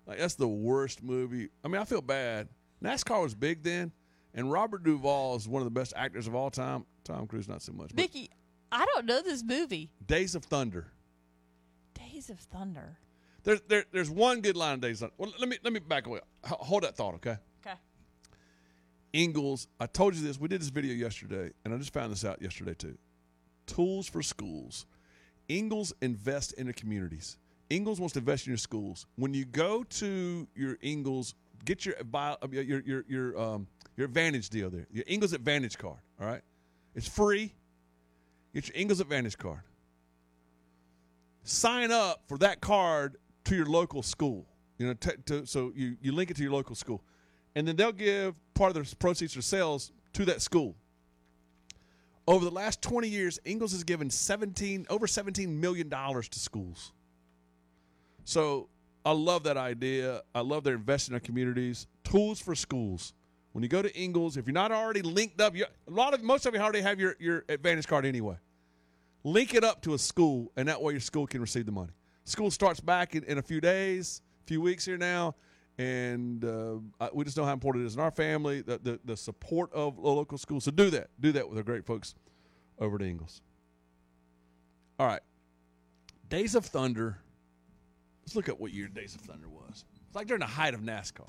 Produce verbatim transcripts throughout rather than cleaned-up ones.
Like, that's the worst movie. I mean, I feel bad. NASCAR was big then, and Robert Duvall is one of the best actors of all time. Tom Cruise, not so much. But Mickey, I don't know this movie. Days of Thunder. Days of Thunder. There's there, there's one good line in Days of Thunder. Well, let me let me back away. H- Hold that thought, okay? Okay. Ingalls, I told you this. We did this video yesterday, and I just found this out yesterday too. Tools for schools. Ingalls invest in the communities. Ingalls wants to invest in your schools. When you go to your Ingalls, get your bio, your your your um your Advantage deal there. Your Ingalls Advantage card. All right, it's free. Get your Ingalls Advantage card. Sign up for that card to your local school. You know, t- to, so you you link it to your local school, and then they'll give part of the proceeds or sales to that school. Over the last twenty years, Ingalls has given seventeen over seventeen million dollars to schools. So I love that idea. I love their investing in our communities. Tools for schools. When you go to Ingalls, if you're not already linked up, you, a lot of most of you already have your, your Advantage card anyway. Link it up to a school, and that way your school can receive the money. School starts back in, in a few days, a few weeks here now, and uh, we just know how important it is in our family, the, the, the support of local schools. So do that. Do that with our great folks over at Ingalls. All right. Days of Thunder. Let's look at what year Days of Thunder was. It's like during the height of NASCAR.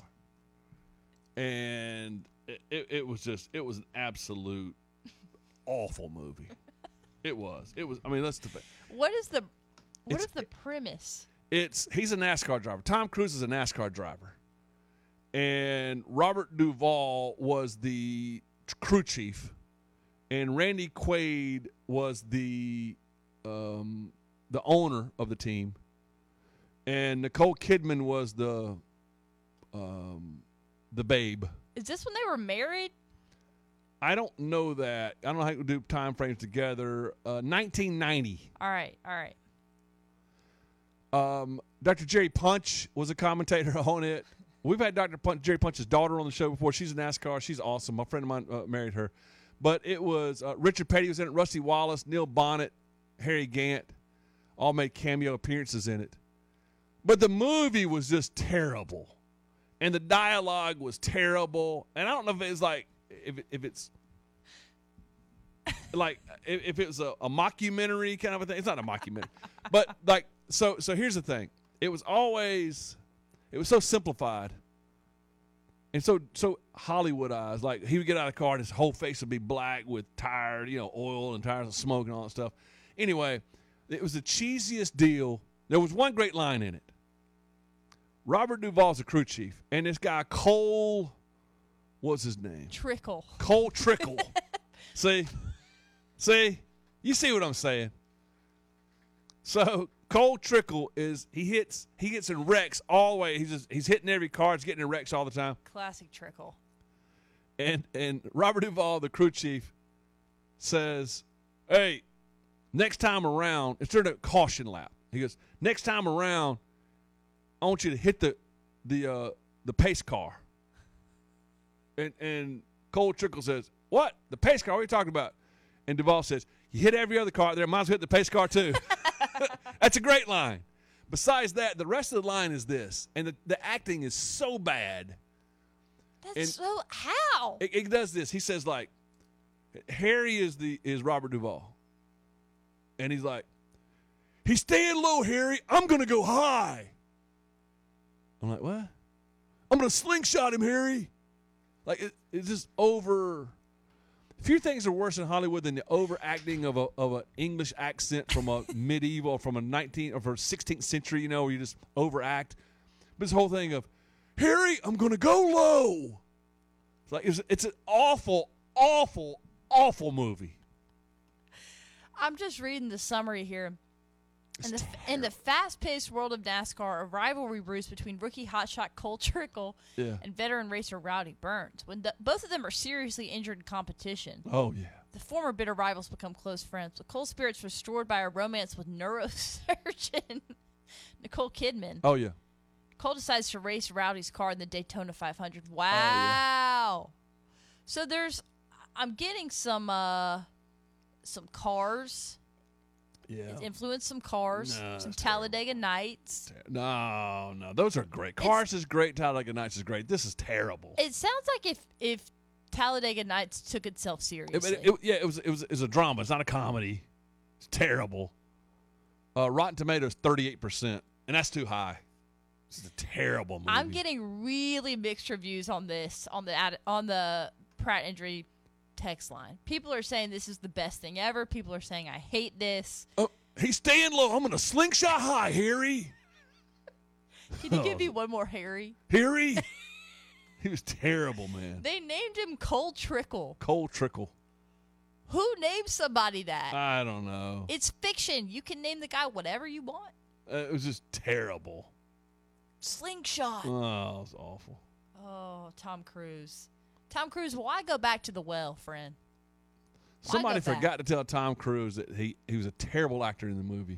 And it, it, it was just, it was an absolute awful movie. It was. It was, I mean, let's debate. What is the, what It's- is the premise? It's he's a NASCAR driver. Tom Cruise is a NASCAR driver, and Robert Duvall was the crew chief, and Randy Quaid was the um, the owner of the team, and Nicole Kidman was the um, the babe. Is this when they were married? I don't know that. I don't know how to do time frames together. Uh, nineteen ninety. All right, all right. Um, Doctor Jerry Punch was a commentator on it. We've had Doctor Punch, Jerry Punch's daughter on the show before. She's a NASCAR. She's awesome. My friend of mine uh, married her. But it was uh, Richard Petty was in it, Rusty Wallace, Neil Bonnet, Harry Gant, all made cameo appearances in it. But the movie was just terrible. And the dialogue was terrible. And I don't know if it's like, if, if it's like, if, if it was a, a mockumentary kind of a thing. It's not a mockumentary. But like, so so here's the thing. It was always, it was so simplified. And so so Hollywoodized. Like, he would get out of the car and his whole face would be black with tired, you know, oil and tires and smoke and all that stuff. Anyway, it was the cheesiest deal. There was one great line in it. Robert Duvall's a crew chief, and this guy Cole, what's his name? Trickle. Cole Trickle. See? See? You see what I'm saying? So Cole Trickle is he hits he gets in wrecks all the way. He's just he's hitting every car, he's getting in wrecks all the time. Classic Trickle. And and Robert Duvall, the crew chief, says, "Hey, next time around," it's during a caution lap. He goes, "Next time around, I want you to hit the the uh, the pace car." And and Cole Trickle says, "What? The pace car? What are you talking about?" And Duvall says, "You hit every other car there. Might as well hit the pace car too." That's a great line. Besides that, the rest of the line is this, and the, the acting is so bad. That's And- so how? It, it does this. He says, like, Harry is the is Robert Duvall, and he's like, "He's staying low, Harry. I'm gonna go high." I'm like, "What? I'm gonna slingshot him, Harry." Like, it, it's just over. Few things are worse in Hollywood than the overacting of a of an English accent from a medieval, from a nineteenth or from sixteenth century, you know, where you just overact. But this whole thing of, "Harry, I'm going to go low." It's like it's, it's an awful, awful, awful movie. I'm just reading the summary here. It's In the, in the fast-paced world of NASCAR, a rivalry brews between rookie hotshot Cole Trickle Yeah. and veteran racer Rowdy Burns. When the, both of them are seriously injured in competition, Oh yeah. the former bitter rivals become close friends, with Cole's spirits restored by a romance with neurosurgeon Nicole Kidman. Oh yeah. Cole decides to race Rowdy's car in the Daytona five hundred. Wow. yeah. So there's, I'm getting some, uh, some cars Yeah. It's influenced some Cars, No, some that's Talladega Nights. No, no, those are great. Cars is great. Talladega Nights is great. This is terrible. It sounds like if if Talladega Nights took itself It- seriously. it- it- yeah, it was. It was. It was a drama. It's not a comedy. It's terrible. Uh, Rotten Tomatoes thirty-eight percent, and that's too high. This is a terrible movie. I'm getting really mixed reviews on this on the ad, on the Pratt Injury text line. People are saying this is the best thing ever. People are saying I hate this. Oh, he's staying low. I'm gonna slingshot high, Harry. Can you Oh. give me one more Harry? Harry. He was terrible, man. They named him Cole Trickle. Cole Trickle. Who names somebody that? I don't know. It's fiction. You can name the guy whatever you want. Uh, it was just terrible. Slingshot. Oh, it was awful. Oh, Tom Cruise. Tom Cruise, why go back to the well, friend? Why Somebody go back? forgot to tell Tom Cruise that he, he was a terrible actor in the movie.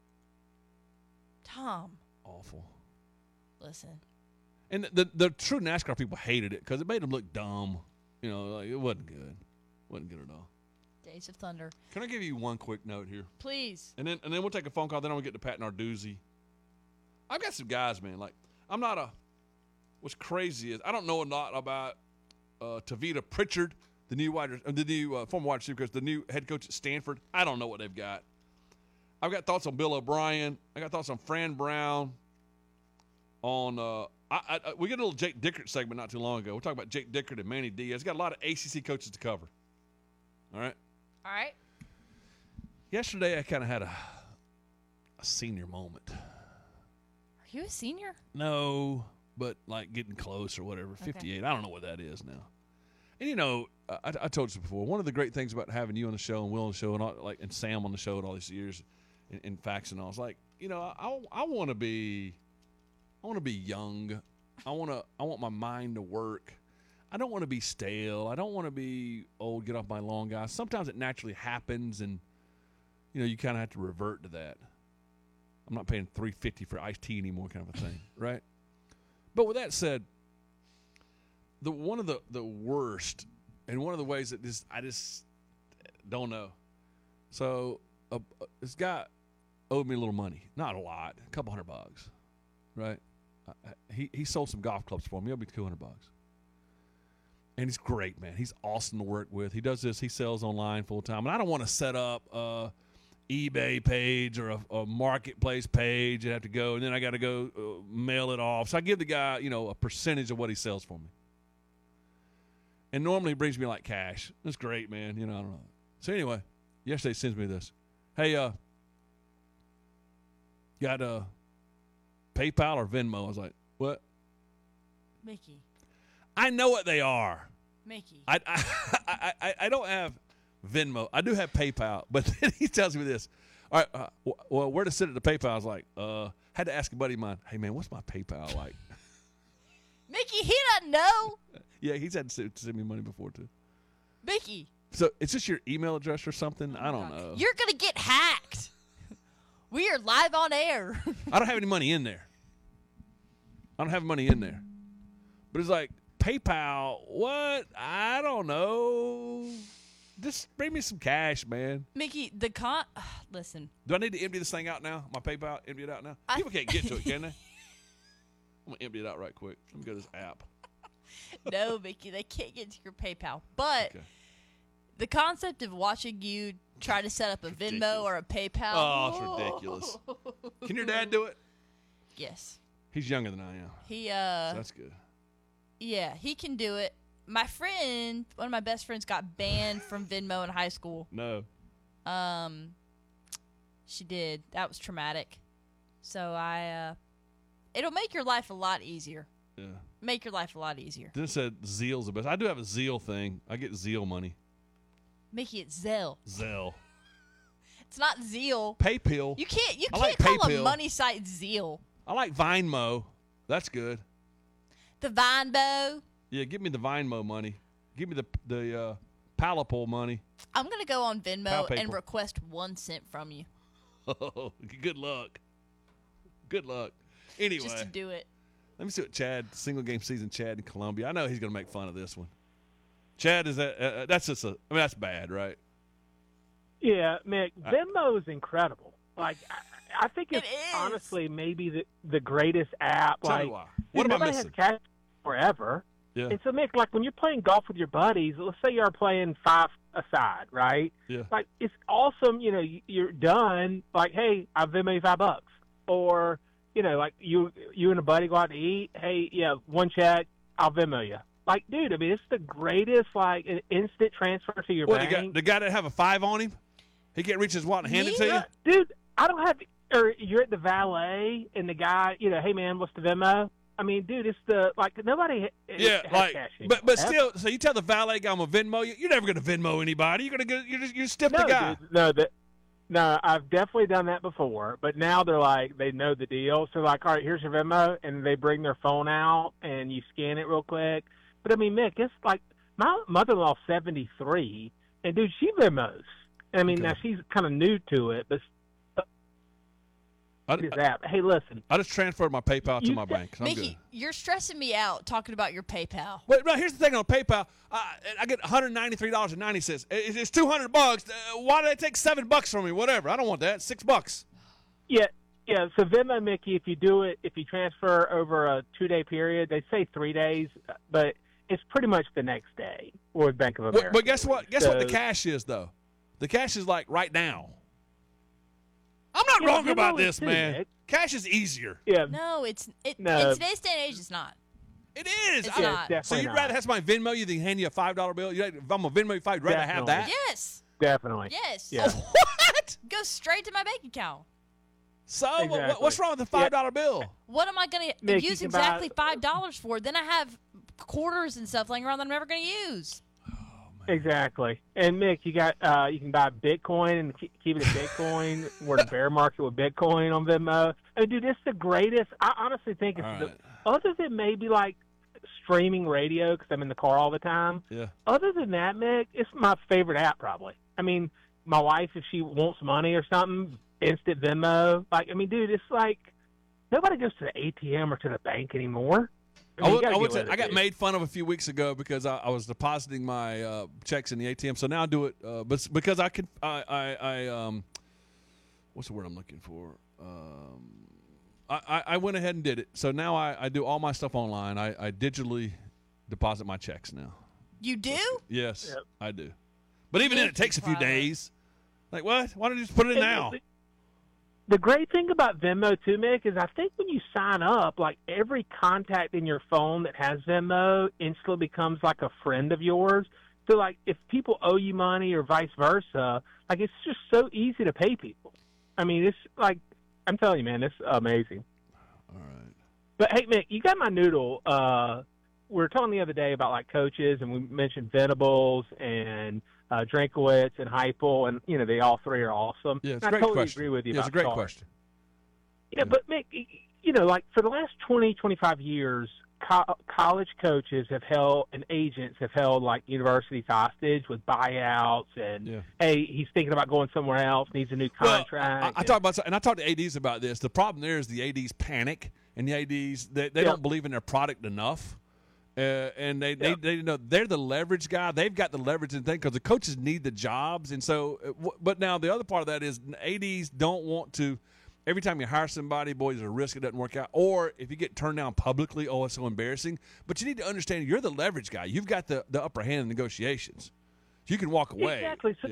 Tom, Awful. listen. And the, the the true NASCAR people hated it because it made them look dumb. You know, like it wasn't good. wasn't good at all. Days of Thunder. Can I give you one quick note here? Please. And then and then we'll take a phone call. Then I'll get to Pat Narduzzi. I've got some guys, man. Like, I'm not a. What's crazy is I don't know a lot about uh, Tavita Pritchard, the new wide, uh, the new uh, former wide receiver coach, the new head coach at Stanford. I don't know what they've got. I've got thoughts on Bill O'Brien. I got thoughts on Fran Brown. On uh, I, I, we got a little Jake Dickert segment not too long ago. We're talking about Jake Dickert and Manny Diaz. Got a lot of A C C coaches to cover. All right. All right. Yesterday, I kind of had a a senior moment. Are you a senior? No, but like getting close or whatever. fifty-eight. I don't know what that is now. And you know, I, I told you before. One of the great things about having you on the show and Will on the show and all, like and Sam on the show and all these years, in, in facts and all, it's like you know, I I want to be, I want to be young. I want to I want my mind to work. I don't want to be stale. I don't want to be old. Get off my lawn, guys. Sometimes it naturally happens, and you know, you kind of have to revert to that. I'm not paying three fifty for iced tea anymore, kind of a thing, right? But with that said, the one of the, the worst, and one of the ways that this I just don't know. So uh, this guy owed me a little money, not a lot, a couple hundred bucks, right? Uh, he he sold some golf clubs for me. He owed me two hundred bucks, and he's great, man. He's awesome to work with. He does this. He sells online full time, and I don't want to set up a eBay page or a, a marketplace page and have to go, and then I got to go uh, mail it off. So I give the guy, you know, a percentage of what he sells for me. And normally he brings me like cash. That's great, man. You know, I don't know. So anyway, yesterday he sends me this. Hey, uh, got uh, PayPal or Venmo? I was like, what? Mickey. I know what they are. Mickey. I I, I, I, I don't have Venmo. I do have PayPal, but then he tells me this. All right, uh, well, where to send it to PayPal? I was like, uh, had to ask a buddy of mine. Hey, man, what's my PayPal like? Mickey, he doesn't know. Yeah, he's had to send, to send me money before too. Mickey. So is this your email address or something? I don't know. You're going to get hacked. We are live on air. I don't have any money in there. I don't have money in there. But it's like, PayPal, what? I don't know. Just bring me some cash, man. Mickey, the con. Uh, listen. Do I need to empty this thing out now? My PayPal, empty it out now? I- People can't get to it, can they? I'm going to empty it out right quick. Let me go to this app. No, Mickey, they can't get to your PayPal. But Okay. the concept of watching you try to set up a Venmo or a PayPal. Oh, it's ridiculous. Can your dad do it? Yes. He's younger than I am. He, uh, So that's good. yeah, he can do it. My friend, one of my best friends, got banned from Venmo in high school. No. Um, she did. That was traumatic. So I, uh, it'll make your life a lot easier. Yeah. Make your life a lot easier. Then it said Zeal's the best. I do have a Zeal thing. I get Zeal money. Mickey, it's Zelle. Zelle. It's not Zeal. PayPal. You can't. You I can't like call PayPal. a money site Zeal. I like Venmo. That's good. The Vinebo. Yeah, give me the Venmo money. Give me the the uh, Palapol money. I'm gonna go on Venmo Pal and PayPal. request one cent from you Oh, good luck. Good luck. Anyway, just to do it. let me see what Chad, single game season Chad in Columbia. I know he's going to make fun of this one. Chad, is that, uh, that's just a, I mean, that's bad, right? Yeah, Mick, Uh, Venmo is incredible. Like, I, I think it's It is. honestly maybe the, the greatest app. Tell me like, why. dude, What am I nobody missing? has cash forever. Yeah. And so, Mick, like when you're playing golf with your buddies, let's say you're playing five aside, right? Yeah. Like, it's awesome. You know, you- you're done. Like, hey, I'll Venmo you five bucks. Or, you know, like you you and a buddy go out to eat. Hey, yeah, one check, I'll Venmo you. Like, dude, I mean, it's the greatest, like, an instant transfer to your What, the bank. guy, the guy that have a five on him? He can't reach his wallet and hand it to you? Uh, dude, I don't have. Or you're at the valet, and the guy, you know, hey man, what's the Venmo? I mean, dude, it's the like nobody. ha- Yeah, has like, cash but but anymore. still, so you tell the valet guy I'm gonna Venmo you. You're never gonna Venmo anybody. You're gonna get you're just you're stiff no, the guy. dude, no, that no, I've definitely done that before. But now they're like, they know the deal, so like, all right, here's your Venmo, and they bring their phone out, and you scan it real quick. But I mean, Mick, it's like my mother-in-law's seventy-three, and dude, she Venmos. I mean, Okay. now she's kind of new to it, but I, it is that. Hey, listen. I just transferred my PayPal to You my said- bank. So I'm Mickey, good. you're stressing me out talking about your PayPal. Wait, no, here's the thing on PayPal. I, I get one hundred ninety-three dollars and ninety cents. It- It's two hundred bucks. Uh, Why do they take seven bucks from me? Whatever. I don't want that. Six bucks. Yeah, yeah. So Venmo, Mickey, if you do it, if you transfer over a two-day period, they say three days, but it's pretty much the next day with Bank of But, America. but guess what? Guess what the So- cash is, though? The cash is like right now. I'm not Yeah, wrong Venmo about is this, too, man. Nick. Cash is easier. Yeah, No, it's it, No. in today's day and age, it's not. It is. It's I- not. definitely So you'd not. rather have somebody Venmo you than hand you a five dollar bill? You'd- If I'm a Venmo you five, you'd rather have that? Definitely. Yes, definitely. yes. Yeah. What? Go straight to my bank account. So what- what, Exactly. what's wrong with the five dollar bill? What am I going to Nick, you use can buy- exactly five dollars for? Then I have quarters and stuff laying around that I'm never going to use. Exactly. And Mick, you got uh, you can buy Bitcoin and keep, keep it in Bitcoin. We're in a bear market with Bitcoin on Venmo. I mean, dude, it's the greatest. I honestly think it's All the, right. other than maybe like streaming radio because I'm in the car all the time. Yeah. Other than that, Mick, it's my favorite app probably. I mean, my wife, if she wants money or something, instant Venmo. Like, I mean, dude, it's like nobody goes to the A T M or to the bank anymore. I, I, mean, you would- gotta I, get would say- with it, I got dude. made fun of a few weeks ago because I, I was depositing my uh, checks in the A T M. So now I do it, uh, but s- because I could, I, I, I, um, what's the word I'm looking for? Um, I, I, I went ahead and did it. So now I, I do all my stuff online. I, I digitally deposit my checks now. You do? Yes, Yep. I do. But even then, it Thank you, takes a few Tyler. days. Like what? Why don't you just put it in And now? The, the great thing about Venmo too, Mick, is I think when you sign up, like every contact in your phone that has Venmo instantly becomes like a friend of yours. So like if people owe you money or vice versa, like it's just so easy to pay people. I mean, it's like I'm telling you, man, it's amazing. All right. But hey, Mick, you got my noodle. Uh, we were talking the other day about like coaches, and we mentioned Venables and uh, Drinkowitz and Heupel, and you know they all three are awesome. Yeah, it's And a great I totally question. agree with you. Yeah, it's a about great Sark. question. Yeah, but Mick, y- you know, like for the last twenty, twenty-five years, co- college coaches have held and agents have held like universities hostage with buyouts and Yeah. hey, he's thinking about going somewhere else, needs a new Well, contract. I, I and- talk about, and I talk to A Ds about this. The problem there is the A Ds panic, and the A Ds they, they Yeah. don't believe in their product enough, uh, and they, Yeah. they they know they're the leverage guy. They've got the leverage and thing because the coaches need the jobs, and so. uh, w- But now the other part of that is A Ds don't want to. Every time you hire somebody, boy, there's a risk it doesn't work out. Or if you get turned down publicly, oh, it's so embarrassing. But you need to understand you're the leverage guy. You've got the, the upper hand in negotiations. You can walk away. Exactly. So- yeah.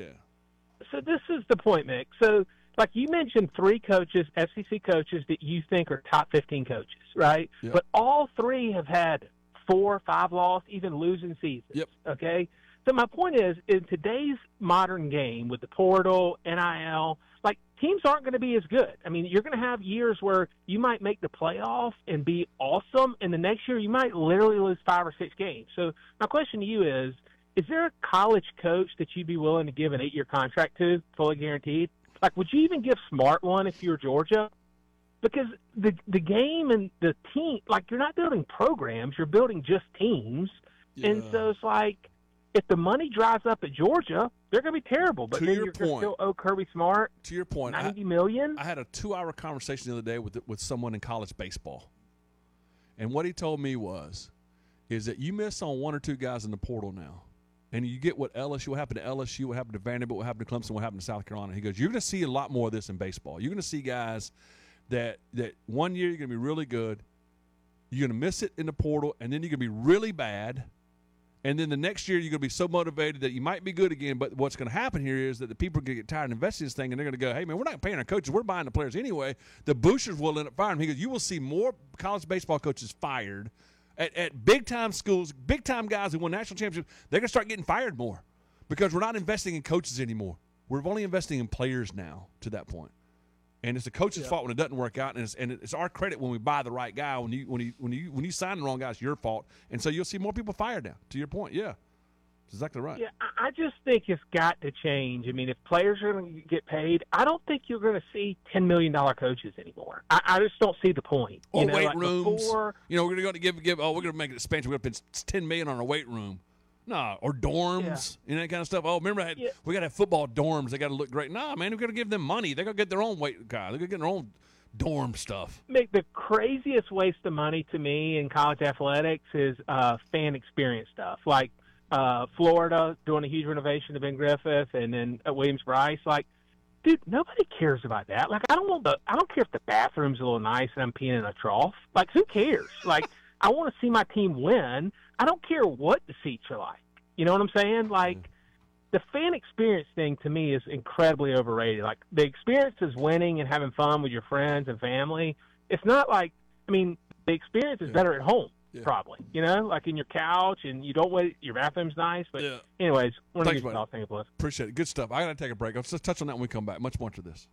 So this is the point, Mick. So, like you mentioned, three coaches, S E C coaches that you think are top fifteen coaches, right? Yep. But all three have had four, five loss, even losing seasons. Yep. Okay. So my point is, in today's modern game with the portal, N I L, like teams aren't going to be as good. I mean, you're going to have years where you might make the playoff and be awesome, and the next year you might literally lose five or six games. So my question to you is, is there a college coach that you'd be willing to give an eight-year contract to, fully guaranteed? Like, would you even give Smart one if you were Georgia? Because the the game and the team, like, you're not building programs, you're building just teams. And Yeah. so it's like, if the money dries up at Georgia, they're going to be terrible. But To then your you're going to point. still owe Kirby Smart To your point, I- ninety million. I had a two-hour conversation the other day with with someone in college baseball, and what he told me was, is that you miss on one or two guys in the portal now, and you get what L S U, what happened to L S U, what happened to Vanderbilt, what happened to Clemson, what happened to South Carolina. He goes, you're going to see a lot more of this in baseball. You're going to see guys that that one year you're going to be really good, you're going to miss it in the portal, and then you're going to be really bad, and then the next year you're going to be so motivated that you might be good again. But what's going to happen here is that the people are going to get tired of investing in this thing, and they're going to go, hey, man, we're not paying our coaches. We're buying the players anyway. The boosters will end up firing them. He goes, you will see more college baseball coaches fired At, at big-time schools, big-time guys who won national championships. They're going to start getting fired more because we're not investing in coaches anymore. We're only investing in players now to that point. And it's the coach's yeah. fault when it doesn't work out, and it's, and it's our credit when we buy the right guy. When you when you when you when you sign the wrong guy, it's your fault. And so you'll see more people fired now. To your point, yeah, that's exactly right. Yeah, I just think it's got to change. I mean, if players are going to get paid, I don't think you're going to see ten million dollar coaches anymore. I, I just don't see the point. Or you know, weight like rooms. Before, you know, we're going to give give. Oh, we're going to make an expansion. We're going to spend ten million on a weight room. No, or dorms, yeah. and that kind of stuff. Oh, remember, I had, yeah. we got to have football dorms. They got to look great. Nah, man, we got to give them money. They got to get their own weight guy. They got to get their own dorm stuff. Make the craziest waste of money to me in college athletics is uh, fan experience stuff, like uh, Florida doing a huge renovation to Ben Griffith, and then at Williams-Brice. Like, dude, nobody cares about that. Like, I don't want the. I don't care if the bathroom's a little nice and I'm peeing in a trough. Like, who cares? Like, I want to see my team win. I don't care what the seats are like. You know what I'm saying? Like, the fan experience thing to me is incredibly overrated. Like, the experience is winning and having fun with your friends and family. It's not like, I mean, the experience is yeah. better at home, yeah. probably. You know, like in your couch, and you don't wait, your bathroom's nice. But, yeah. anyways, we're going to get off. Thank you, Bliss. Appreciate it. Good stuff. I got to take a break. Let's just touch on that when we come back. Much more to this.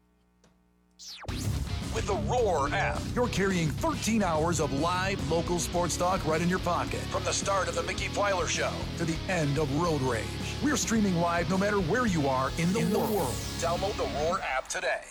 With the Roar app, you're carrying thirteen hours of live local sports talk right in your pocket. From the start of the Mickey Plyler Show to the end of Road Rage, we're streaming live no matter where you are in the, in world. the world. Download the Roar app today.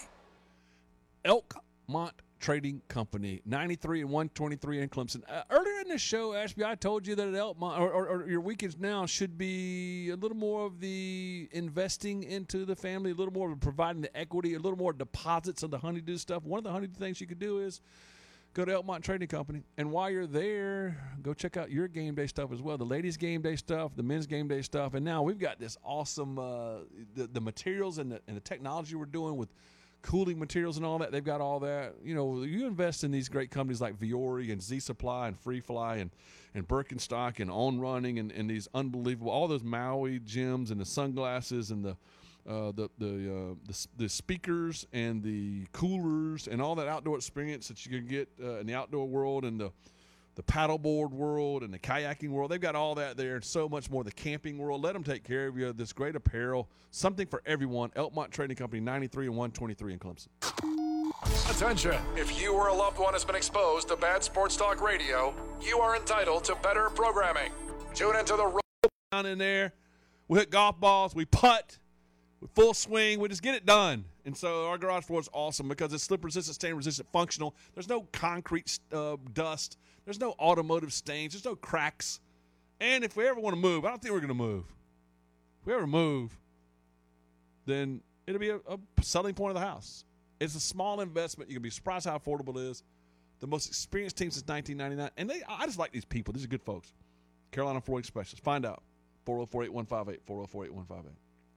Elkmont Trading Company, ninety-three and one twenty-three in Clemson. Uh, earlier in the show, Ashby, I told you that at Elkmont, or, or, or your weekends now should be a little more of the investing into the family, a little more of providing the equity, a little more deposits of the honeydew stuff. One of the honeydew things you could do is go to Elkmont Trading Company, and while you're there, go check out your game day stuff as well, the ladies' game day stuff, the men's game day stuff, and now we've got this awesome uh, the, the materials and the, and the technology we're doing with cooling materials and all that. They've got all that. You know, you invest in these great companies like Viore and Z Supply and Free Fly and, and Birkenstock and On Running and, and these unbelievable, all those Maui gyms and the sunglasses and the uh, the the, uh, the the speakers and the coolers and all that outdoor experience that you can get uh, in the outdoor world and the the paddleboard world and the kayaking world. They've got all that there and so much more. The camping world. Let them take care of you. This great apparel. Something for everyone. Elkmont Trading Company, ninety-three and one twenty-three in Clemson. Attention. If you or a loved one has been exposed to bad sports talk radio, you are entitled to better programming. Tune into the road. Down in there. We hit golf balls. We putt. We full swing. We just get it done. And so our garage floor is awesome because it's slip resistant, stain resistant, functional. There's no concrete uh, dust. There's no automotive stains. There's no cracks. And if we ever want to move, I don't think we're going to move. If we ever move, then it'll be a, a selling point of the house. It's a small investment. You can be surprised how affordable it is. The most experienced team since nineteen ninety-nine. And they, I just like these people. These are good folks. Carolina Flooring Specialists. Find out. four oh four, eight one five eight. four oh four, eight one five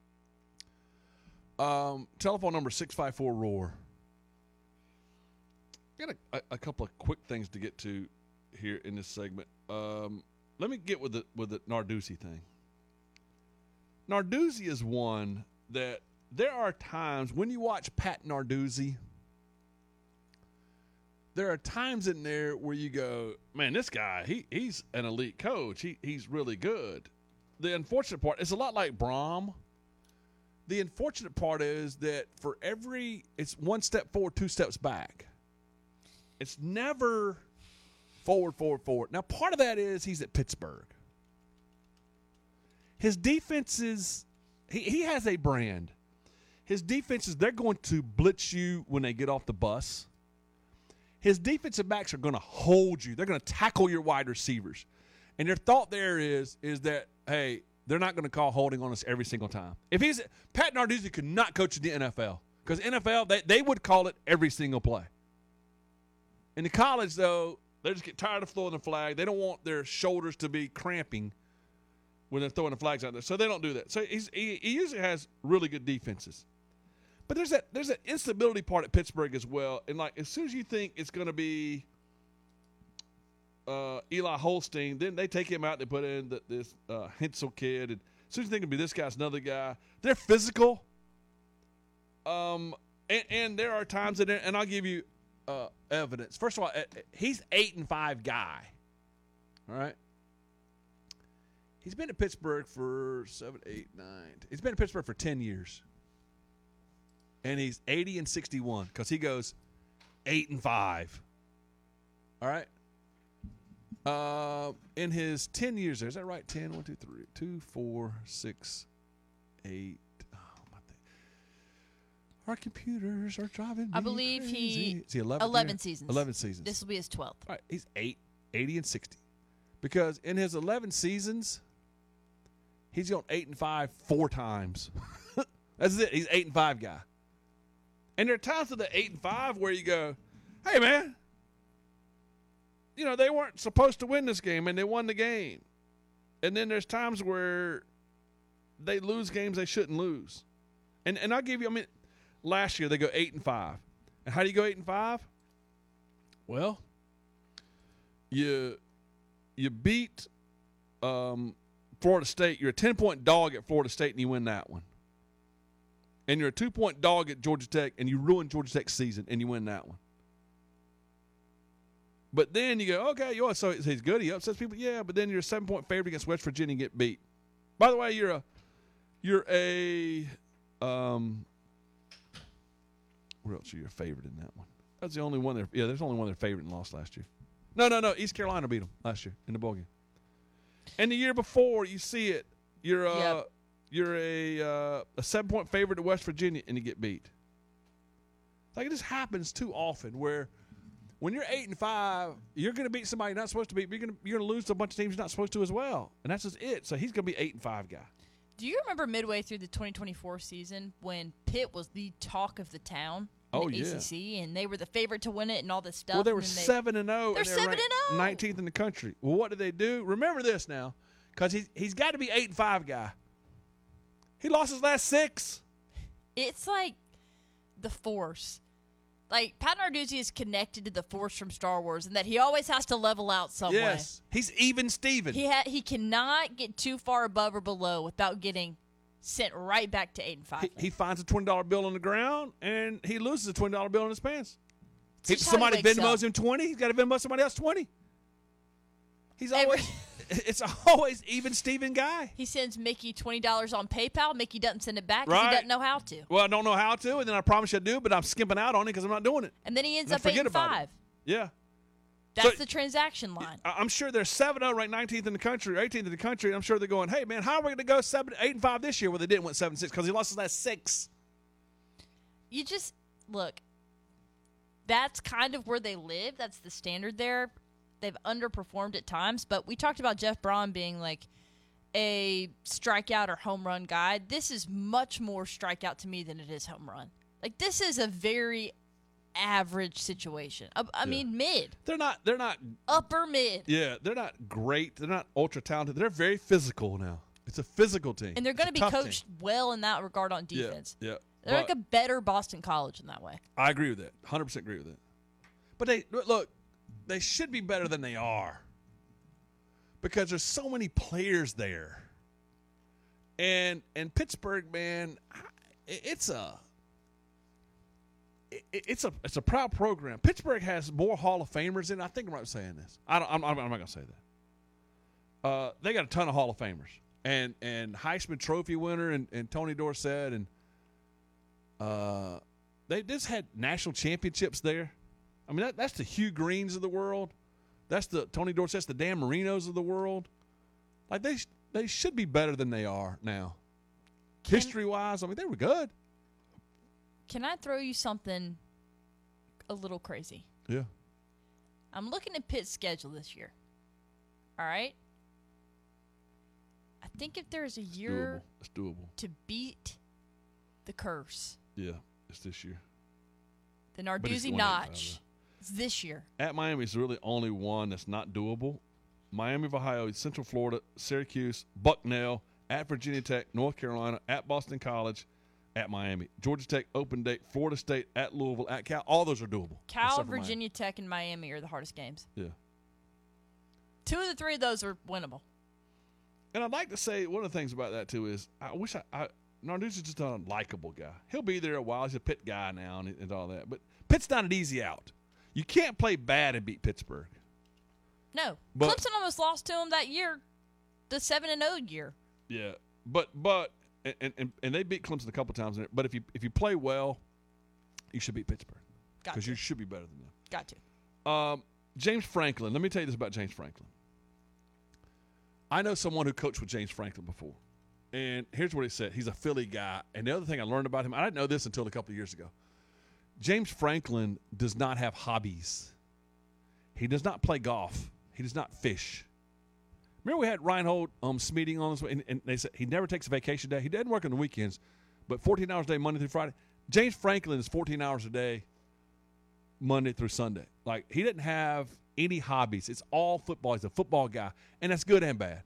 eight. Um, telephone number six five four roar. Got a, a, a couple of quick things to get to here in this segment. Um, let me get with the with the Narduzzi thing. Narduzzi is one that there are times when you watch Pat Narduzzi, there are times in there where you go, man, this guy, he he's an elite coach. He he's really good. The unfortunate part, it's a lot like Brom. The unfortunate part is that for every, it's one step forward, two steps back. It's never forward, forward, forward. Now, part of that is he's at Pittsburgh. His defenses, he, he has a brand. His defenses, they're going to blitz you when they get off the bus. His defensive backs are going to hold you. They're going to tackle your wide receivers. And their thought there is, is that, hey, they're not going to call holding on us every single time. If he's Pat Narduzzi could not coach in the N F L because N F L, they, they would call it every single play. In the college, though, they just get tired of throwing the flag. They don't want their shoulders to be cramping. when they're throwing the flags out there. So they don't do that. So he's, he, he usually has really good defenses. But there's that there's that instability part at Pittsburgh as well. And, like, as soon as you think it's going to be uh, Eli Holstein, then they take him out and they put in the, this uh, Hensel kid. And as soon as you think it'll be this guy's another guy, they're physical. Um, and, and there are times that, and I'll give you uh, evidence. First of all, he's eight and five guy. All right. He's been at Pittsburgh for seven, eight, nine. He's been at Pittsburgh for ten years. And he's eighty and sixty-one because he goes eight and five. All right. Uh, in his ten years there, is that right? ten, one, two, three, two, four, six, eight. Oh, my thing. Our computers are driving me I believe crazy. he Is he eleven? eleven seasons. eleven seasons. This will be his twelfth. All right, he's eight, eighty and sixty. Because in his eleven seasons, he's gone eight and five four times. That's it. He's eight and five guy. And there are times with the eight and five where you go, hey man, you know, they weren't supposed to win this game and they won the game. And then there's times where they lose games they shouldn't lose. And and I'll give you, I mean, last year they go eight and five. And how do you go eight and five? Well, you you beat um, Florida State. You're a ten-point dog at Florida State, and you win that one. And you're a two-point dog at Georgia Tech, and you ruin Georgia Tech's season, and you win that one. But then you go, okay, you know, so he's good. He upsets people. Yeah, but then you're a seven-point favorite against West Virginia and get beat. By the way, you're a you're a um, where else are you a favorite in that one? That's the only one they're yeah. There's only one they're favorite and lost last year. No, no, no. East Carolina beat them last year in the bowl game. And the year before, you see it. You're uh, Yep. you're a uh, a seven point favorite to West Virginia, and you get beat. Like, it just happens too often where when you're eight and five, you're going to beat somebody you're not supposed to beat. But you're going to you're going to lose to a bunch of teams you're not supposed to as well, and that's just it. So he's going to be eight and five guy. Do you remember midway through the twenty twenty-four season when Pitt was the talk of the town in Oh, the yeah. A C C, and they were the favorite to win it and all this stuff? Well, they were and then seven and zero. They're and seven ranked and oh. nineteenth in the country. Well, what did they do? Remember this now, because he's he's got to be eight and five guy. He lost his last six. It's like the Force. Like, Pat Narduzzi is connected to the Force from Star Wars, and that he always has to level out some Yes, he's even Steven. way. He ha- he cannot get too far above or below without getting sent right back to eight and five. He, he finds a twenty dollar bill on the ground and he loses a twenty dollar bill in his pants. It's If just how he somebody wakes Venmos up. him twenty, he's got to Venmo somebody else twenty. He's Every- always it's always even Steven guy. He sends Mickey twenty dollars on PayPal. Mickey doesn't send it back because Right. he doesn't know how to. Well, I don't know how to, and then I promise you I do, but I'm skimping out on it because I'm not doing it. And then he ends And I up eight forget and about it. five. Yeah. That's So- the transaction line. I- I'm sure they're seven oh ranked nineteenth in the country, eighteenth in the country, and I'm sure they're going, hey, man, how are we going to go seven, eight and five this year? Well, they didn't win seven six because he lost his last six. You just look. That's kind of where they live. That's the standard there. They've underperformed at times, but we talked about Jeff Braun being like a strikeout or home run guy. This is much more strikeout to me than it is home run. Like, this is a very average situation. I, I mean, mid, They're not, they're not, upper mid, yeah, they're not great. They're not ultra talented. They're very physical now. It's a physical team. and they're going to It's be a tough coached team. well in that regard on Yeah, defense. yeah. They're But like a better Boston College in that way. I agree with that. one hundred percent agree with that. But they look, they should be better than they are because there's so many players there. And and Pittsburgh, man, it- it's a it- it's a it's a proud program. Pittsburgh has more Hall of Famers in. I think I'm right saying this. I don't, I'm, I'm not going to say that. Uh, they got a ton of Hall of Famers and and Heisman Trophy winner and, and Tony Dorsett and uh, they just had national championships there. I mean, that, that's the Hugh Greens of the world. That's the Tony Dorsett's, the Dan Marinos of the world. Like, they they should be better than they are now. Can- History-wise, I mean, they were good. Can I throw you something a little crazy? Yeah. I'm looking at Pitt's schedule this year. All right? I think if there's a year Doable. It's doable. to beat the curse, Yeah, it's this year. the But he's Narduzzi going notch, it's this year. At Miami is really only one that's not doable, Miami of Ohio, Central Florida, Syracuse, Bucknell, at Virginia Tech, North Carolina, at Boston College, at Miami. Georgia Tech, open date, Florida State, at Louisville, at Cal. All those are doable. Cal, except for Virginia Tech, and Miami are the hardest games. Miami. Yeah. Two of the three of those are winnable. And I'd like to say one of the things about that, too, is I wish I, I Narduzzi's just a likable guy. He'll be there a while. He's a Pitt guy now and, and all that. But Pitt's not an easy out. You can't play bad and beat Pittsburgh. No. But- Clemson almost lost to them that year, the seven and oh year. Yeah. But, but and, and, and they beat Clemson a couple times. In it, but if you if you play well, you should beat Pittsburgh. Got Because to. you should be better than them. Got to. Um, James Franklin. Let me tell you this about James Franklin. I know someone who coached with James Franklin before. And here's what he said. He's a Philly guy. And the other thing I learned about him, I didn't know this until a couple of years ago. James Franklin does not have hobbies. He does not play golf. He does not fish. Remember we had Reinhold um, Smeeding on this, and, and they said he never takes a vacation day. He doesn't work on the weekends, but fourteen hours a day, Monday through Friday. James Franklin is fourteen hours a day, Monday through Sunday. Like, he didn't have any hobbies. It's all football. He's a football guy, and that's good and bad.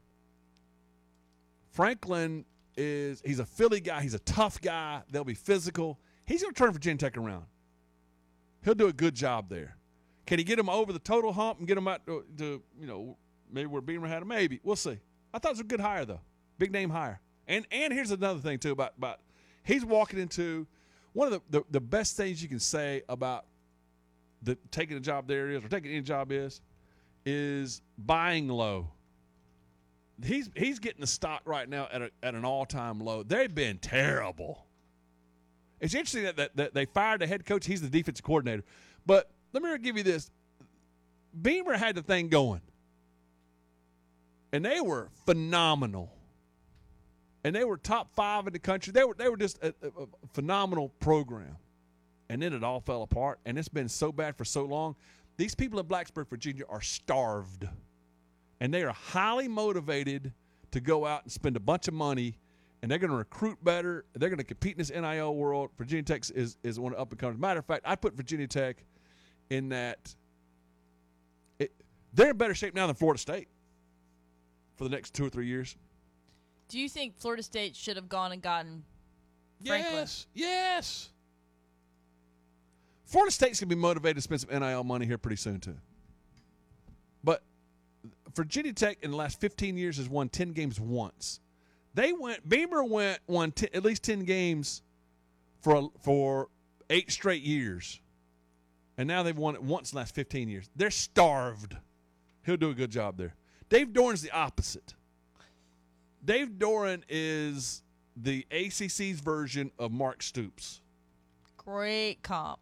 Franklin is he's a Philly guy. He's a tough guy. They'll be physical. He's going to turn Virginia Tech around. He'll do a good job there. Can he get him over the total hump and get him out to, to you know, maybe where Beamer had him? Maybe. We'll see. I thought it was a good hire, though. Big name hire. And and here's another thing, too, about, about he's walking into one of the, the, the best things you can say about the taking a job there is, or taking any job is, is buying low. He's he's getting the stock right now at a, at an all-time low. They've been terrible. It's interesting that, that, that they fired the head coach. He's the defensive coordinator. But let me give you this. Beamer had the thing going. And they were phenomenal. And they were top five in the country. They were they were just a, a, a phenomenal program. And then it all fell apart. And it's been so bad for so long. These people in Blacksburg, Virginia are starved. And they are highly motivated to go out and spend a bunch of money. And they're going to recruit better. They're going to compete in this N I L world. Virginia Tech is, is one of the up-and-comers. Matter of fact, I put Virginia Tech in that it, they're in better shape now than Florida State for the next two or three years. Do you think Florida State should have gone and gotten Franklin? Yes, yes. Florida State's going to be motivated to spend some N I L money here pretty soon, too. But Virginia Tech in the last fifteen years has won ten games once. They went, Beamer went, won t- at least ten games for a, for eight straight years. And now they've won it once in the last fifteen years. They're starved. He'll do a good job there. Dave Doran's the opposite. Dave Doran is the A C C's version of Mark Stoops. Great comp.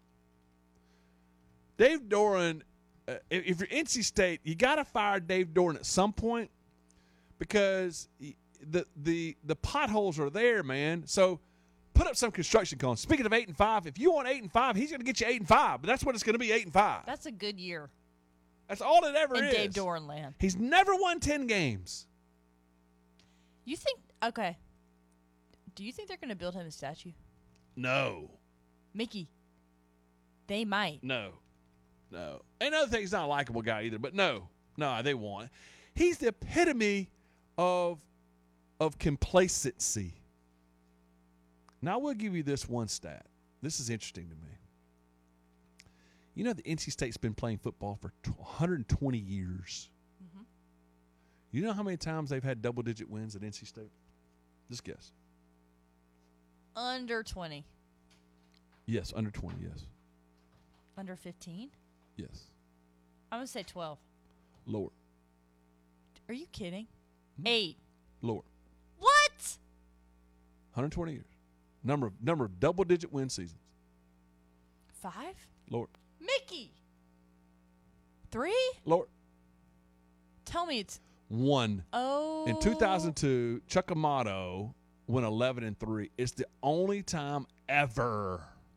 Dave Doran, uh, if, if you're N C State, you got to fire Dave Doran at some point because he, the the the potholes are there, man. So put up some construction cones. Speaking of eight and five, if you want eight and five, he's going to get you eight and five. But that's what it's going to be, eight and five. That's a good year That's all it ever in is. Dave Doran land. He's never won ten games. You think? Okay. Do you think they're going to build him a statue, No, Mickey? They might. no, no. Another thing, he's not a likable guy either. But no, no, they won't. He's the epitome of of complacency. Now, I will give you this one stat. This is interesting to me. You know, the N C State's been playing football for one hundred twenty years. Mm-hmm. You know how many times they've had double-digit wins at N C State? Just guess. Under twenty. Yes, under twenty, yes. Under fifteen? Yes. I'm going to say twelve. Lower. Are you kidding? Hmm. Eight. Lower. What? one hundred twenty years. Number of number of double-digit win seasons. Five? Lower. Mickey. Three? Lower. Tell me it's One. oh. In two thousand two, Chuck Amato went eleven and three. It's the only time ever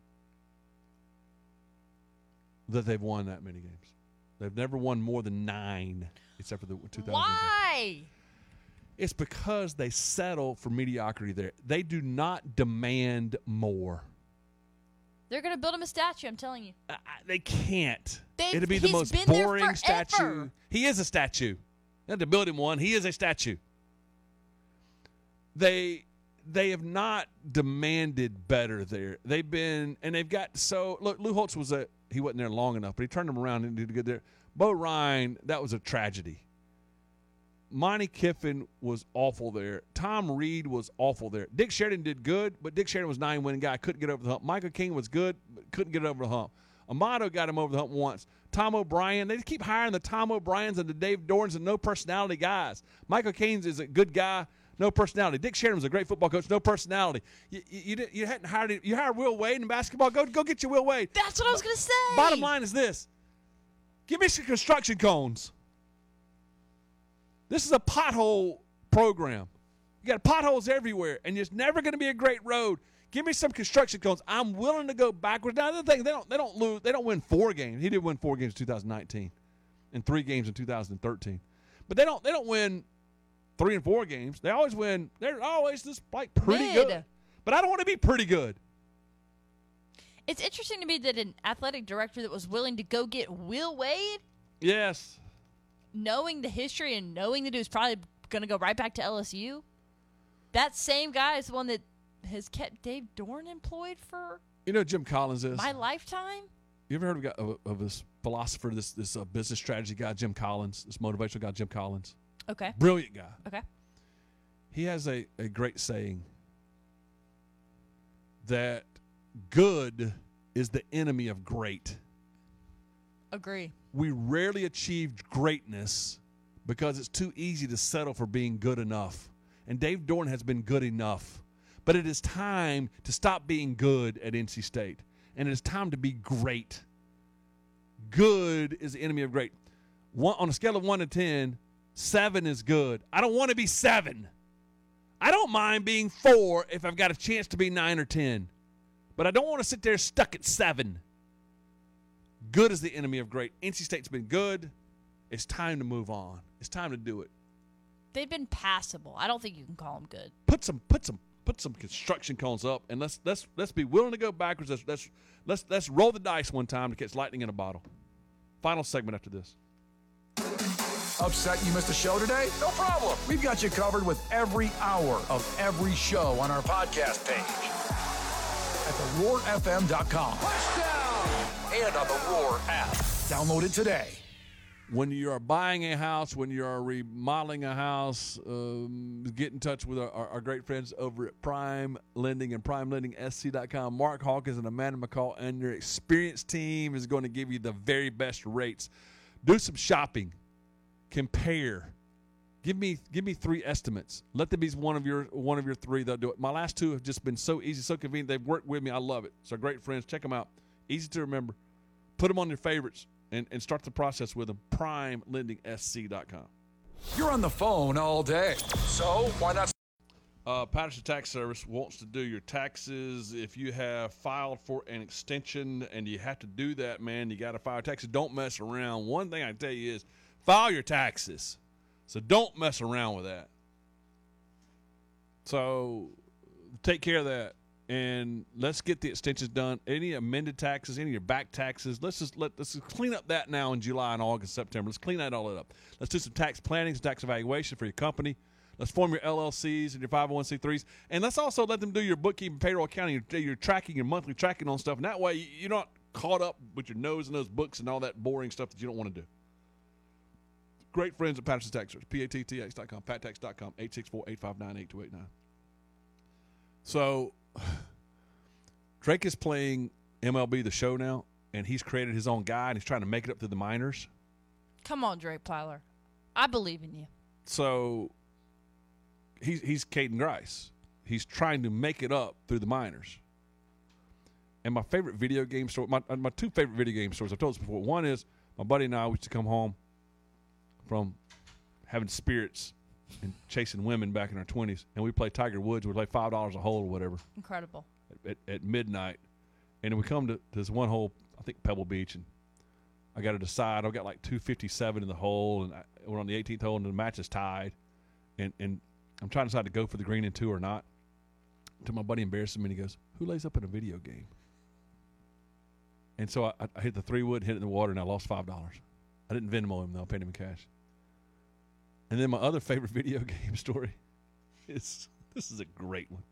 that they've won that many games. They've never won more than nine, except for the two thousand. Why? It's because they settle for mediocrity there. They do not demand more. They're going to build him a statue, I'm telling you. Uh, they can't. They've- It'll be the he's most been there boring forever. statue. He is a statue. They had to build him one. He is a statue. They they have not demanded better there. They've been, and they've got so, look, Lou Holtz was a, he wasn't there long enough, but he turned them around and did good there. Bo Ryan, that was a tragedy. Monty Kiffin was awful there. Tom Reed was awful there. Dick Sheridan did good, but Dick Sheridan was nine winning guy. Couldn't get over the hump. Michael King was good, but couldn't get over the hump. Amato got him over the hump once. Tom O'Brien, they keep hiring the Tom O'Briens and the Dave Dorns and no personality guys. Michael Caines is a good guy, no personality. Dick Sheridan was a great football coach, no personality. You, you, you, didn't, you hadn't hired him. You hired Will Wade in basketball. Go, go get your Will Wade. That's what I was going to say. Bottom line is this. Give me some construction cones. This is a pothole program. You got potholes everywhere, and it's never going to be a great road. Give me some construction cones. I'm willing to go backwards. Now, the other thing, they don't they don't lose. They don't win four games. He did win four games in two thousand nineteen, and three games in two thousand thirteen. But they don't they don't win three and four games. They always win. They're always just like pretty Mid. good. But I don't want to be pretty good. It's interesting to me that an athletic director that was willing to go get Will Wade, Yes. knowing the history and knowing that he was probably going to go right back to L S U, that same guy is the one that has kept Dave Dorn employed for You know who Jim Collins is? my lifetime. You ever heard of, a guy, of, of this philosopher, this this uh, business strategy guy, Jim Collins, this motivational guy, Jim Collins? Okay. Brilliant guy. Okay. He has a, a great saying that good is the enemy of great. Agree. We rarely achieve greatness because it's too easy to settle for being good enough. And Dave Dorn has been good enough. But it is time to stop being good at N C State. And it is time to be great. Good is the enemy of great. One, on a scale of one to ten, seven is good. I don't want to be seven. I don't mind being four if I've got a chance to be nine or ten. But I don't want to sit there stuck at seven. Good is the enemy of great. N C State's been good. It's time to move on. It's time to do it. They've been passable. I don't think you can call them good. Put some, put some, put some construction cones up, and let's let's let's be willing to go backwards. Let's let's let's, let's roll the dice one time to catch lightning in a bottle. Final segment after this. Upset you missed a show today? No problem. We've got you covered with every hour of every show on our podcast page at the roar f m dot com. Touchdown! And on the Roar app. Download it today. When you are buying a house, when you are remodeling a house, um, get in touch with our, our, our great friends over at Prime Lending and prime lending s c dot com. Mark Hawkins and Amanda McCall and your experienced team is going to give you the very best rates. Do some shopping. Compare. Give me give me three estimates. Let them be one of your one of your three. They'll do it. My last two have just been so easy, so convenient. They've worked with me. I love it. So great friends. Check them out. Easy to remember. Put them on your favorites. And, and start the process with them. prime lending s c dot com. You're on the phone all day, so why not? Uh, Patterson Tax Service wants to do your taxes. If you have filed for an extension and you have to do that, man, you got to file taxes. Don't mess around. One thing I tell you is file your taxes. So don't mess around with that. So take care of that. And let's get the extensions done. Any amended taxes, any of your back taxes, let's just let let's just clean up that now in July and August, September. Let's clean that all up. Let's do some tax planning, some tax evaluation for your company. Let's form your L L Cs and your five oh one c threes. And let's also let them do your bookkeeping, payroll, accounting, your, your tracking, your monthly tracking on stuff. And that way you're not caught up with your nose in those books and all that boring stuff that you don't want to do. Great friends at Patterson Tax Service, P A T T X dot com, pat tax dot com, eight six four, eight five nine, eight two eight nine. So Drake is playing M L B The Show now, and he's created his own guy, and he's trying to make it up through the minors. Come on, Drake Plyler. I believe in you. So he's he's Caden Grice. He's trying to make it up through the minors. And my favorite video game story, my my two favorite video game stories, I've told this before. One is my buddy and I used to come home from having spirits and chasing women back in our twenties, and we play Tiger Woods. We play five dollars a hole or whatever. Incredible. At, at midnight, and then we come to, to this one hole, I think Pebble Beach, and I got to decide. I've got like two fifty-seven in the hole, and I, we're on the eighteenth hole, and the match is tied, and and I'm trying to decide to go for the green in two or not. Until my buddy embarrasses me, and he goes, "Who lays up in a video game?" And so I, I hit the three wood, hit it in the water, and I lost five dollars. I didn't Venmo him though; I paid him in cash. And then my other favorite video game story is this is a great one.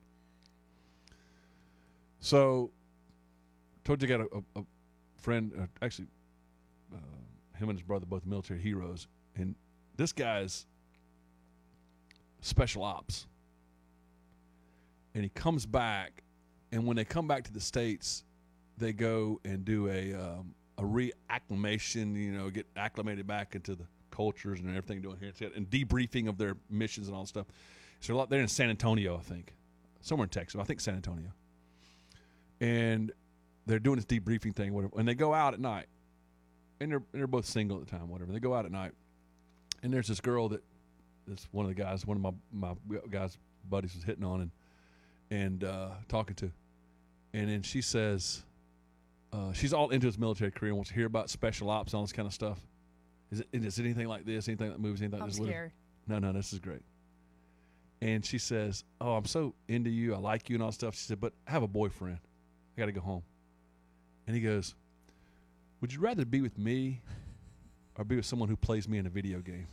So, told you I got a, a, a friend, uh, actually, uh, him and his brother, both military heroes, and this guy's special ops. And he comes back, and when they come back to the States, they go and do a um, a reacclimation, you know, get acclimated back into the cultures and everything doing here, and debriefing of their missions and all that stuff. So a lot, they're in San Antonio, I think, somewhere in Texas. I think San Antonio. And they're doing this debriefing thing, whatever. And they go out at night, and they're and they're both single at the time, whatever. They go out at night, and there's this girl that, that's one of the guys, one of my my guys' buddies was hitting on and and uh, talking to, and then she says, uh, she's all into his military career and wants to hear about special ops and all this kind of stuff. Is it is it anything like this? Anything like movies? Anything like I'm this? scared. No, no, this is great. And she says, "Oh, I'm so into you. I like you and all that stuff." She said, "But I have a boyfriend. I got to go home." And he goes, "Would you rather be with me or be with someone who plays me in a video game?"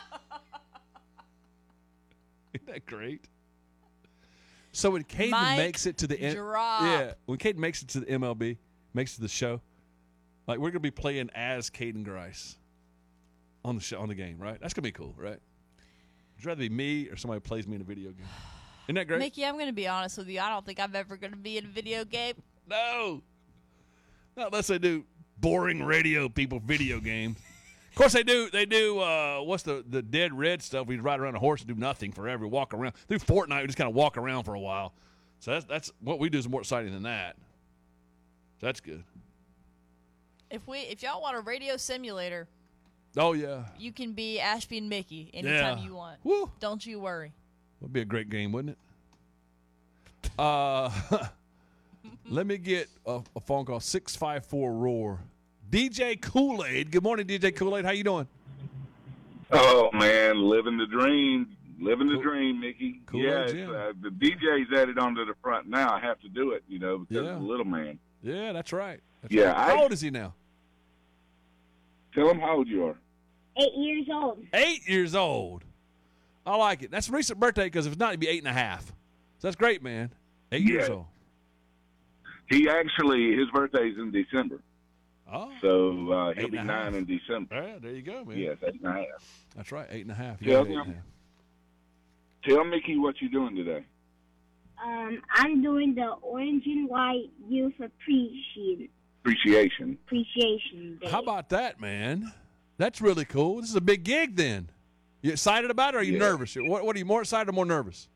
Isn't that great? So when Caden Mic makes it to the M- drop. yeah, when Caden makes it to the M L B, makes it to the show, like we're gonna be playing as Caden Grice on the show, on the game, right? That's gonna be cool, right? Would you rather be me or somebody who plays me in a video game? Isn't that great? Mickey, I'm going to be honest with you. I don't think I'm ever going to be in a video game. No. Not unless they do boring radio people video games. Of course they do. They do. Uh, what's the the dead red stuff? We ride around a horse and do nothing forever. Walk around. Through Fortnite, we just kind of walk around for a while. So that's that's what we do is more exciting than that. So that's good. If we, if y'all want a radio simulator, Oh yeah. you can be Ashby and Mickey anytime Yeah. you want. Woo. Don't you worry. Would be a great game, wouldn't it? Uh, let me get a, a phone call. Six five four roar. D J Kool-Aid. Good morning, D J Kool-Aid. How you doing? Oh man, living the dream, living the Cool. dream, Mickey. Cool yeah, as it's, Jim. uh, the D J's added onto the front now. I have to do it, you know, because Yeah. of the little man. Yeah, that's right. That's Yeah, right. How I- old is he now? Tell him how old you are. Eight years old. Eight years old. I like it. That's a recent birthday because if it's not, it'd be eight and a half. So that's great, man. Eight Yeah. years old. He actually, his birthday's in December, Oh, so uh, Eight he'll be and a half. nine in December. yeah, there you go, man. Yes, eight and a half. That's right, eight and a half. Yeah, Yeah, eight yeah. and a half. Tell Mickey what you're doing today. Um, I'm doing the Orange and White Youth Appreciation Appreciation. Appreciation Day. How about that, man? That's really cool. This is a big gig then. You excited about it or are you Yeah. nervous? What, what are you, more excited or more nervous?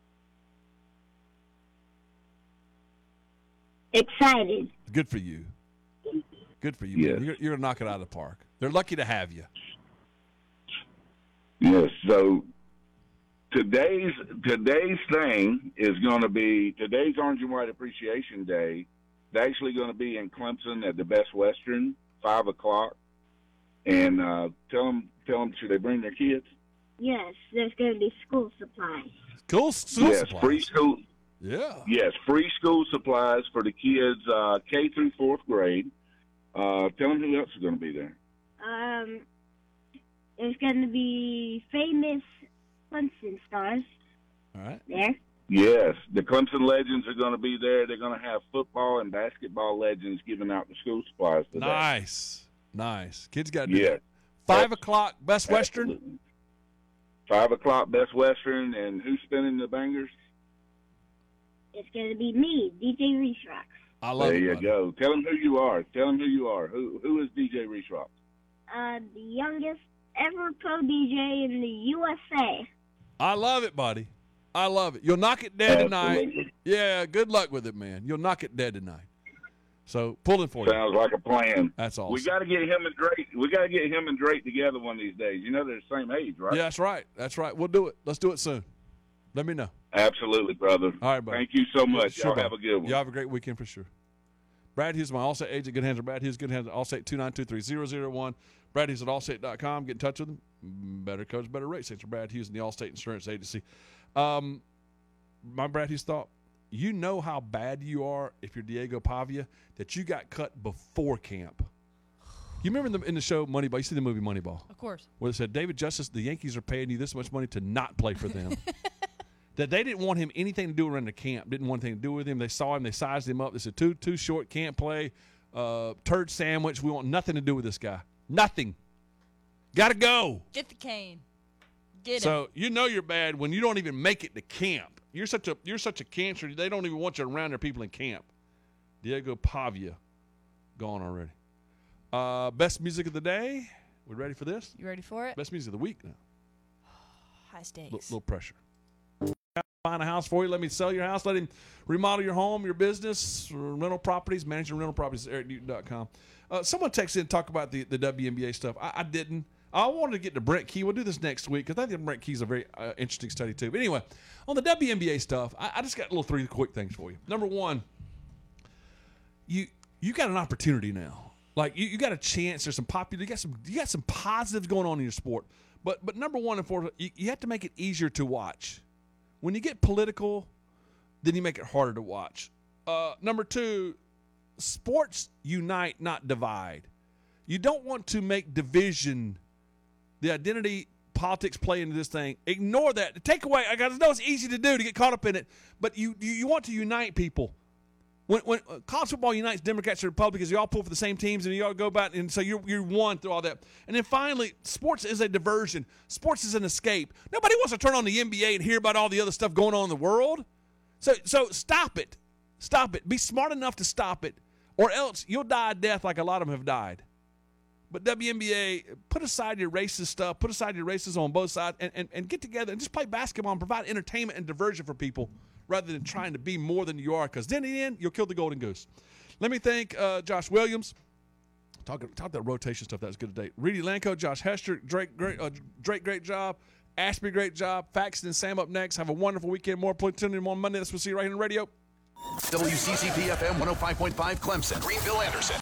Excited. Good for you. Good for you. Yes. Man. You're, you're going to knock it out of the park. They're lucky to have you. Yes. So today's today's thing is going to be today's Orange and White Appreciation Day. It's actually going to be in Clemson at the Best Western, five o'clock. And uh, tell them, tell them, should they bring their kids? Yes, there's going to be school supplies. Cool school yes, supplies. free school. Yeah. Yes, free school supplies for the kids uh, K through fourth grade. Uh, tell them who else is going to be there. Um, there's going to be famous Clemson stars All right. there. Yes, the Clemson legends are going to be there. They're going to have football and basketball legends giving out the school supplies today. Nice. Nice. Kids got to do Yeah. that. Five o'clock, Best Western. Absolutely. Five o'clock, Best Western, and who's spinning the bangers? It's going to be me, D J Reese Rocks. I love There it. you buddy. go. Tell them who you are. Tell them who you are. Who Who is D J Reese Rock? Uh, the youngest ever pro D J in the U S A. I love it, buddy. I love it. You'll knock it dead tonight. Absolutely. Yeah, good luck with it, man. You'll knock it dead tonight. So pulling for you. Sounds like a plan. That's awesome. We got to get him and Drake. We got to get him and Drake together one of these days. You know they're the same age, right? Yeah, that's right. That's right. We'll do it. Let's do it soon. Let me know. Absolutely, brother. All right, buddy. Thank you so much. Sure, Y'all buddy. have a good one. Y'all have a great weekend for sure. Brad Hughes, my Allstate agent, good hands are Brad Hughes, good hands at Allstate two nine two three zero zero one. Brad Hughes at allstate dot com. Get in touch with him. Better coach, better rates. Thanks to Brad Hughes and the Allstate Insurance Agency. Um, my Brad Hughes thought, you know how bad you are if you're Diego Pavia, that you got cut before camp. You remember in the, in the show Moneyball? You see the movie Moneyball? Of course. Where they said, David Justice, the Yankees are paying you this much money to not play for them. That they didn't want him anything to do around the camp, didn't want anything to do with him. They saw him, they sized him up. They said, too, too short, can't play, uh, turd sandwich. We want nothing to do with this guy. Nothing. Got to go. Get the cane. Get him. So you know you're bad when you don't even make it to camp. You're such a you're such a cancer. They don't even want you around their people in camp. Diego Pavia, gone already. Uh, best music of the day. We ready for this? You ready for it? Best music of the week now. High stakes. Little, little pressure. Find a house for you. Let me sell your house. Let him remodel your home, your business, rental properties. Managing rental properties at eric newton dot com. Uh, someone texted in and talked about the, the W N B A stuff. I, I didn't. I wanted to get to Brent Key. We'll do this next week because I think Brent Key's a very uh, interesting study too. But anyway, on the W N B A stuff, I, I just got a little three quick things for you. Number one, you you got an opportunity now. Like you, you got a chance. There's some popular. You got some. You got some positives going on in your sport. But but number one and foremost, you, you have to make it easier to watch. When you get political, then you make it harder to watch. Uh, number two, sports unite, not divide. You don't want to make division. The identity politics play into this thing. Ignore that. Take away. I got to know it's easy to do to get caught up in it. But you you, you want to unite people. When, when uh, college football unites Democrats and Republicans, you all pull for the same teams, and you all go about, and so you're, you're one through all that. And then finally, sports is a diversion. Sports is an escape. Nobody wants to turn on the N B A and hear about all the other stuff going on in the world. So, so stop it. Stop it. Be smart enough to stop it, or else you'll die a death like a lot of them have died. But W N B A, put aside your racist stuff, put aside your racism on both sides, and, and, and get together and just play basketball and provide entertainment and diversion for people, rather than trying to be more than you are, because then in the end, you'll kill the golden goose. Let me thank uh, Josh Williams. Talk, talk that rotation stuff. That was good today. Reedy Lanco, Josh Hester, Drake, great, uh, Drake, great job. Ashby, great job. Faxon and Sam up next. Have a wonderful weekend. More platoon on Monday. That's what we'll see you right here on the radio. W C C P F M one oh five point five Clemson, Greenville, Anderson.